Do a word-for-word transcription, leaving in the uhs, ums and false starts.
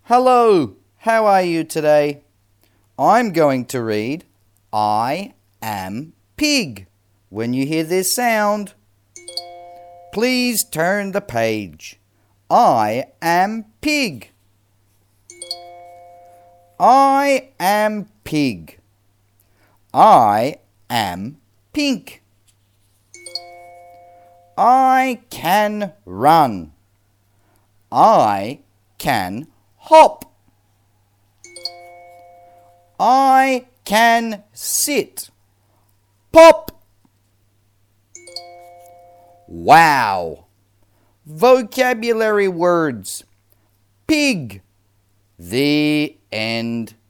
Hello, how are you today? I'm going to read I am pig. When you hear this sound, please turn the page. I am pig. I am pig. I am pink. I can run. I can hop. I can sit. Pop. Wow. Vocabulary words. Pig. The end.